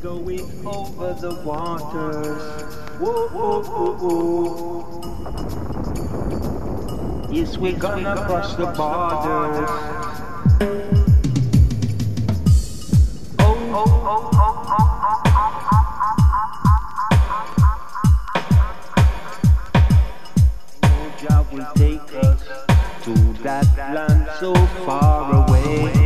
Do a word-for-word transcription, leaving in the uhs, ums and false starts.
going over the waters. Whoa, whoa, whoa, whoa. Yes, we're gonna cross the borders. Oh, oh, oh, oh, oh, oh, oh. Jah will take us to that land so far away.